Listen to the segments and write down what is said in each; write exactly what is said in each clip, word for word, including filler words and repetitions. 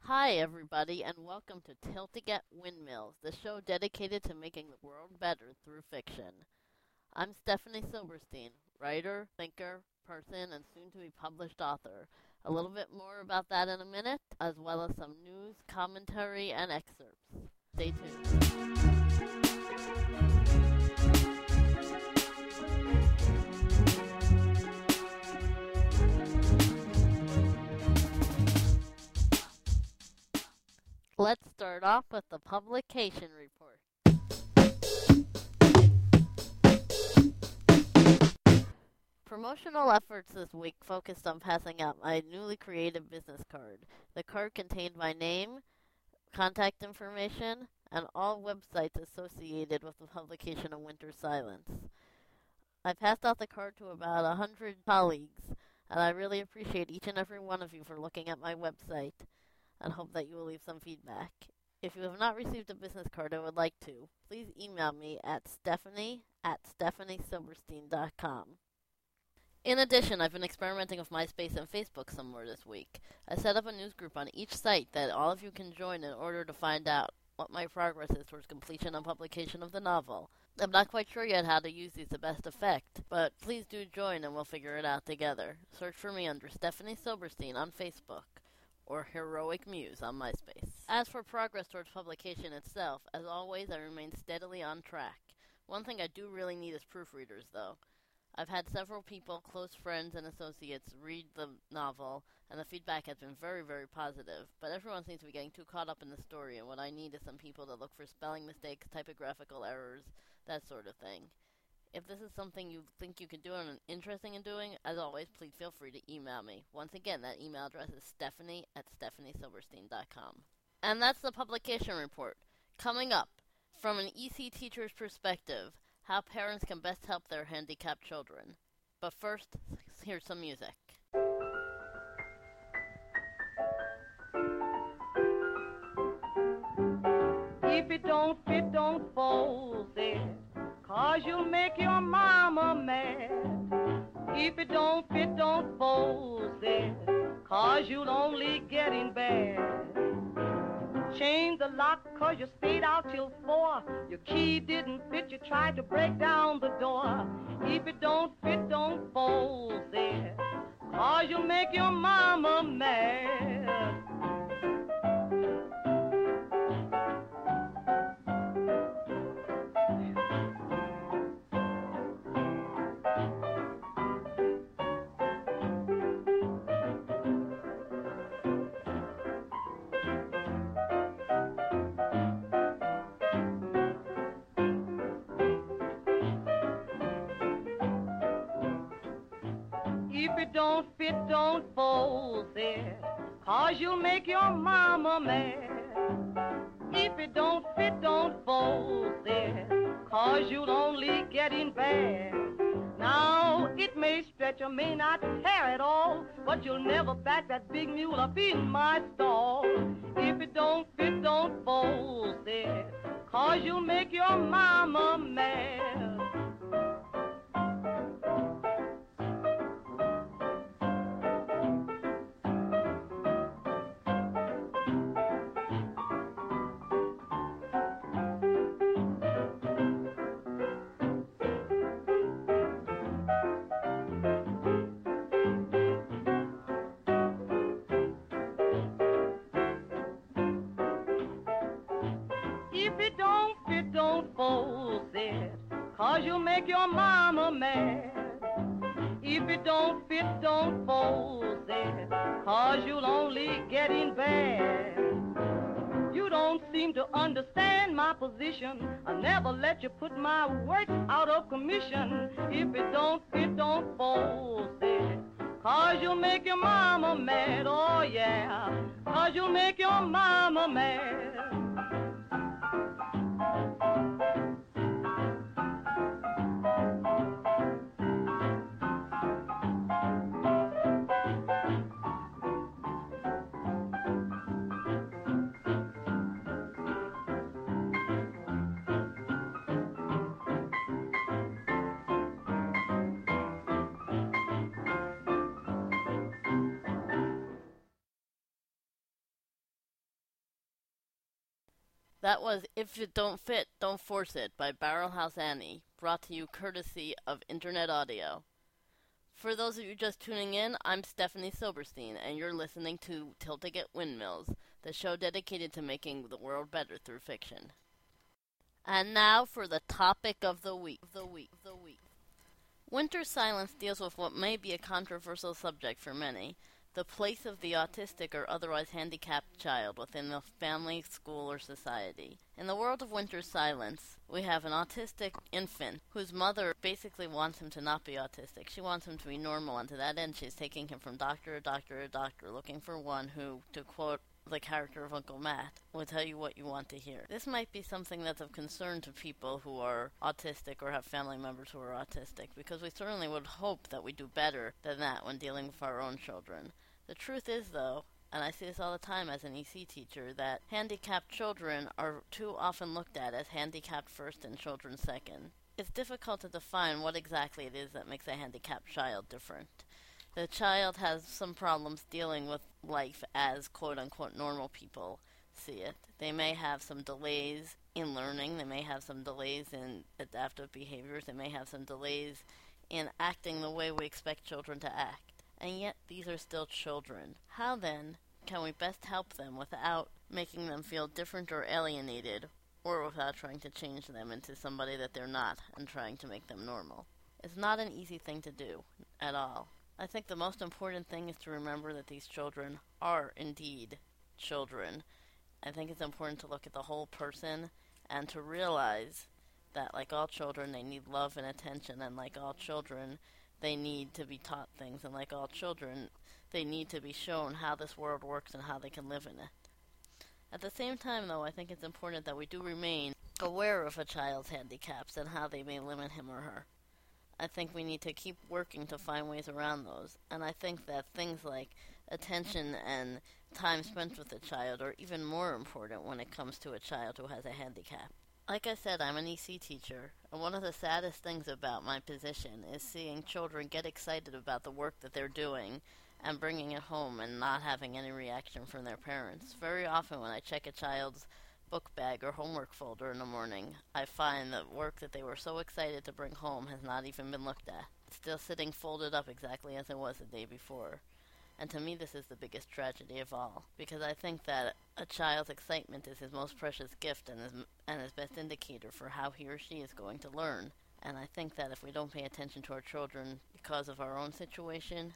Hi, everybody, and welcome to Tilting at Windmills, the show dedicated to making the world better through fiction. I'm Stephanie Silberstein, writer, thinker, person, and soon to be published author. A little bit more about that in a minute, as well as some news, commentary, and excerpts. Stay tuned. Let's start off with the publication report. Promotional efforts this week focused on passing out my newly created business card. The card contained my name, contact information, and all websites associated with the publication of Winter Silence. I passed out the card to about a hundred colleagues, and I really appreciate each and every one of you for looking at my website and hope that you will leave some feedback. If you have not received a business card and would like to, please email me at stephanie at stephanie silberstein dot com. In addition, I've been experimenting with MySpace and Facebook some more this week. I set up a news group on each site that all of you can join in order to find out what my progress is towards completion and publication of the novel. I'm not quite sure yet how to use these to best effect, but please do join and we'll figure it out together. Search for me under Stephanie Silberstein on Facebook or Heroic Muse on MySpace. As for progress towards publication itself, as always, I remain steadily on track. One thing I do really need is proofreaders, though. I've had several people, close friends and associates, read the novel, and the feedback has been very, very positive. But everyone seems to be getting too caught up in the story, and what I need is some people to look for spelling mistakes, typographical errors, that sort of thing. If this is something you think you can do and are interested in doing, as always, please feel free to email me. Once again, that email address is stephanie at stephanie silberstein dot com. And that's the publication report. Coming up, from an E C teacher's perspective, how parents can best help their handicapped children. But first, here's some music. If it don't fit, don't fold it, 'cause you'll make your mama mad. If it don't fit, don't fold it, 'cause you'll only get in bad. Change the lock 'cause you stayed out till four. Your key didn't fit, you tried to break down the door. If it don't fit, don't fold it, 'cause you'll make your mama mad. If it don't fit, don't fold it, 'cause you'll make your mama mad. If it don't fit, don't fold it, 'cause you'll only get in bad. Now, it may stretch or may not tear at all, but you'll never back that big mule up in my stall. If it don't fit, don't fold it, 'cause you'll make your mama mad. If it don't fit, don't fold it, 'cause you'll make your mama mad. If it don't fit, don't fold it, 'cause you'll only get in bad. You don't seem to understand my position. I'll never let you put my work out of commission. If it don't fit, don't fold it, 'cause you'll make your mama mad. Oh yeah, 'cause you'll make your mama mad. That was If It Don't Fit, Don't Force It by Barrel House Annie, brought to you courtesy of Internet Audio. For those of you just tuning in, I'm Stephanie Silberstein, and you're listening to Tilting at Windmills, the show dedicated to making the world better through fiction. And now for the topic of the week. The week. The week. Winter Silence deals with what may be a controversial subject for many: the place of the autistic or otherwise handicapped child within the family, school, or society. In the world of Winter Silence, we have an autistic infant whose mother basically wants him to not be autistic. She wants him to be normal, and to that end she's taking him from doctor to doctor to doctor, looking for one who, to quote the character of Uncle Matt, will tell you what you want to hear. This might be something that's of concern to people who are autistic or have family members who are autistic, because we certainly would hope that we do better than that when dealing with our own children. The truth is, though, and I see this all the time as an E C teacher, that handicapped children are too often looked at as handicapped first and children second. It's difficult to define what exactly it is that makes a handicapped child different. The child has some problems dealing with life as quote-unquote normal people see it. They may have some delays in learning. They may have some delays in adaptive behaviors. They may have some delays in acting the way we expect children to act. And yet these are still children. How then can we best help them without making them feel different or alienated, or without trying to change them into somebody that they're not and trying to make them normal? It's not an easy thing to do at all. I think the most important thing is to remember that these children are indeed children. I think it's important to look at the whole person and to realize that, like all children, they need love and attention, and like all children, they need to be taught things, and like all children, they need to be shown how this world works and how they can live in it. At the same time, though, I think it's important that we do remain aware of a child's handicaps and how they may limit him or her. I think we need to keep working to find ways around those, and I think that things like attention and time spent with a child are even more important when it comes to a child who has a handicap. Like I said, I'm an E C teacher, and one of the saddest things about my position is seeing children get excited about the work that they're doing and bringing it home and not having any reaction from their parents. Very often when I check a child's book bag or homework folder in the morning, I find that work that they were so excited to bring home has not even been looked at. It's still sitting folded up exactly as it was the day before. And to me, this is the biggest tragedy of all, because I think that a child's excitement is his most precious gift and his, and his best indicator for how he or she is going to learn. And I think that if we don't pay attention to our children because of our own situation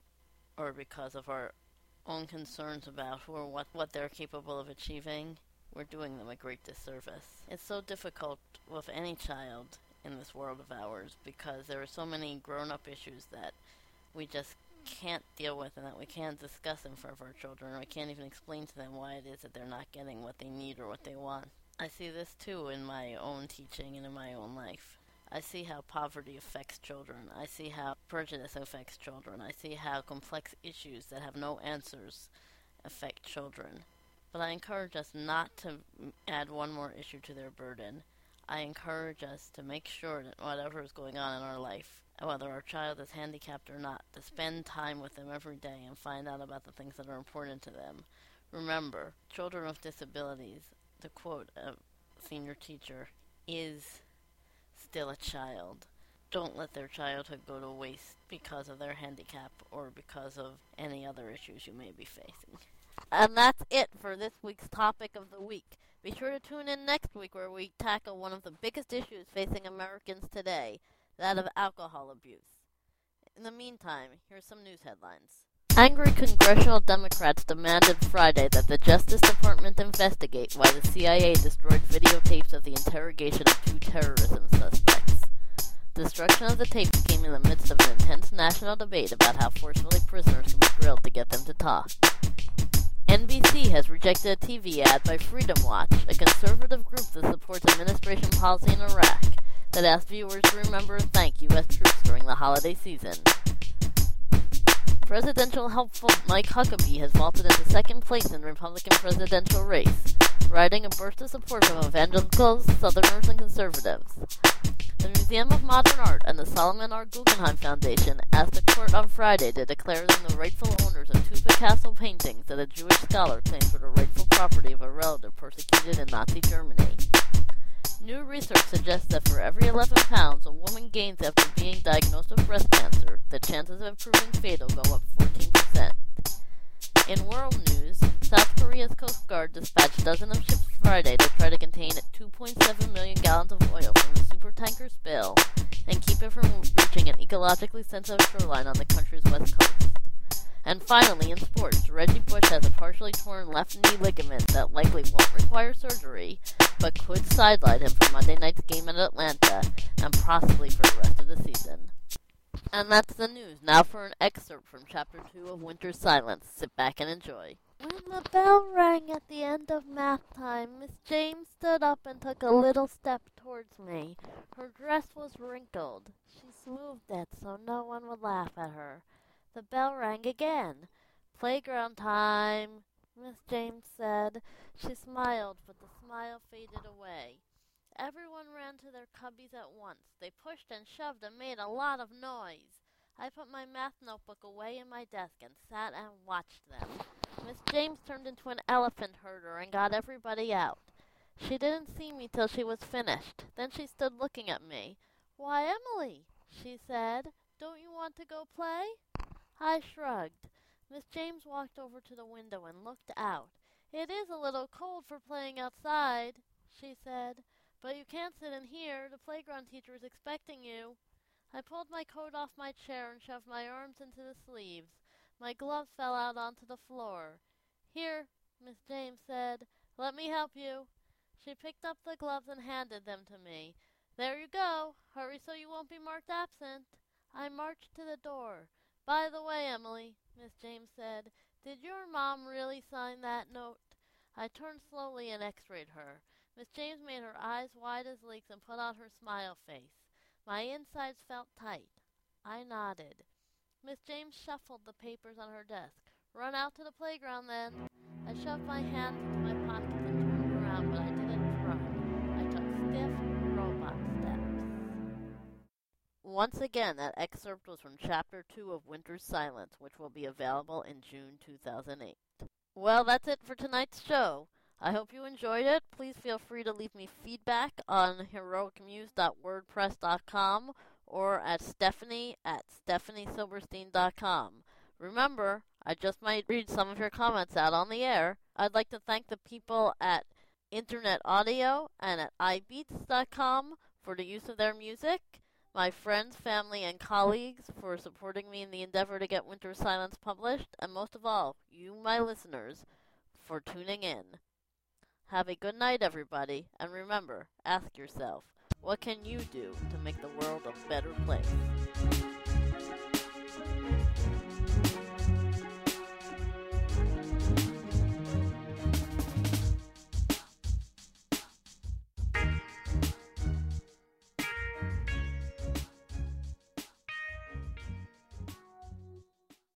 or because of our own concerns about who or what, what they're capable of achieving, we're doing them a great disservice. It's so difficult with any child in this world of ours because there are so many grown-up issues that we just can't deal with and that we can't discuss in front of our children, or we can't even explain to them why it is that they're not getting what they need or what they want. I see this too in my own teaching and in my own life. I see how poverty affects children. I see how prejudice affects children. I see how complex issues that have no answers affect children. But I encourage us not to add one more issue to their burden. I encourage us to make sure that whatever is going on in our life, whether our child is handicapped or not, to spend time with them every day and find out about the things that are important to them. Remember, children with disabilities, to quote a senior teacher, is still a child. Don't let their childhood go to waste because of their handicap or because of any other issues you may be facing. And that's it for this week's topic of the week. Be sure to tune in next week where we tackle one of the biggest issues facing Americans today, that of alcohol abuse. In the meantime, here's some news headlines. Angry congressional Democrats demanded Friday that the Justice Department investigate why the C I A destroyed videotapes of the interrogation of two terrorism suspects. Destruction of the tapes came in the midst of an intense national debate about how forcefully prisoners can be grilled to get them to talk. N B C has rejected a T V ad by Freedom Watch, a conservative group that supports administration policy in Iraq, that asks viewers to remember and thank U S troops during the holiday season. Presidential hopeful Mike Huckabee has vaulted into second place in the Republican presidential race, riding a burst of support from evangelicals, Southerners, and conservatives. The Museum of Modern Art and the Solomon R. Guggenheim Foundation asked the court on Friday to declare them the rightful owners of two Picasso paintings that a Jewish scholar claims were the rightful property of a relative persecuted in Nazi Germany. New research suggests that for every eleven pounds a woman gains after being diagnosed with breast cancer, the chances of it proving fatal go up fourteen percent. In world news, South Korea's Coast Guard dispatched dozens of ships Friday to try to contain two point seven million gallons of oil from the supertanker spill and keep it from reaching an ecologically sensitive shoreline on the country's west coast. And finally, in sports, Reggie Bush has a partially torn left knee ligament that likely won't require surgery, but could sideline him for Monday night's game in Atlanta, and possibly for the rest of the season. And that's the news. Now for an excerpt from Chapter two of Winter's Silence. Sit back and enjoy. When the bell rang at the end of math time, Miss James stood up and took a little step towards me. Her dress was wrinkled. She smoothed it so no one would laugh at her. The bell rang again. Playground time, Miss James said. She smiled, but the smile faded away. Everyone ran to their cubbies at once. They pushed and shoved and made a lot of noise. I put my math notebook away in my desk and sat and watched them. Miss James turned into an elephant herder and got everybody out. She didn't see me till she was finished. Then she stood looking at me. "Why, Emily," she said, "don't you want to go play?" I shrugged. Miss James walked over to the window and looked out. "It is a little cold for playing outside," she said, "but you can't sit in here. The playground teacher is expecting you." I pulled my coat off my chair and shoved my arms into the sleeves. My gloves fell out onto the floor. "Here," Miss James said, "let me help you." She picked up the gloves and handed them to me. "There you go. Hurry so you won't be marked absent." I marched to the door. "By the way, Emily," Miss James said, "did your mom really sign that note?" I turned slowly and x-rayed her. Miss James made her eyes wide as leeks and put on her smile face. My insides felt tight. I nodded. Miss James shuffled the papers on her desk. "Run out to the playground, then." I shoved my hands into my pockets and turned around, but I didn't run. I took stiff, robot steps. Once again, that excerpt was from Chapter two of Winter's Silence, which will be available in June two thousand eight. Well, that's it for tonight's show. I hope you enjoyed it. Please feel free to leave me feedback on heroic muse dot wordpress dot com or at Stephanie at stephanie silberstein dot com. Remember, I just might read some of your comments out on the air. I'd like to thank the people at Internet Audio and at i beats dot com for the use of their music, my friends, family, and colleagues for supporting me in the endeavor to get Winter's Silence published, and most of all, you, my listeners, for tuning in. Have a good night, everybody, and remember, ask yourself, what can you do to make the world a better place?